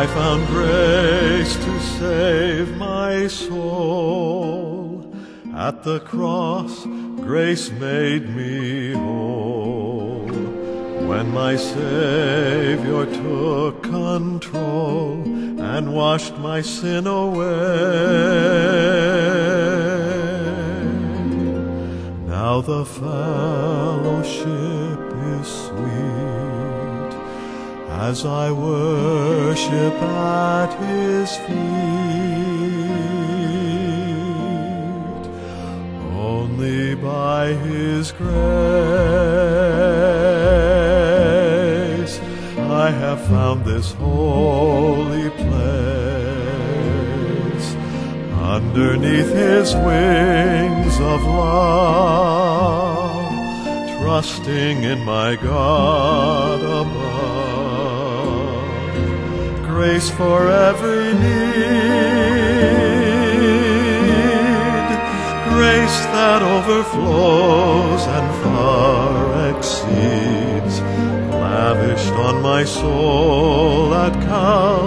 found grace to save my soul. At the cross, grace made me whole. When my Savior took control and washed my sin away, now the fellowship is sweet as I worship at His feet. Only by His grace I have found this holy place. Underneath His wings of love, trusting in my God above. Grace for every need, grace that overflows and far exceeds, lavished on my soul at Calvary.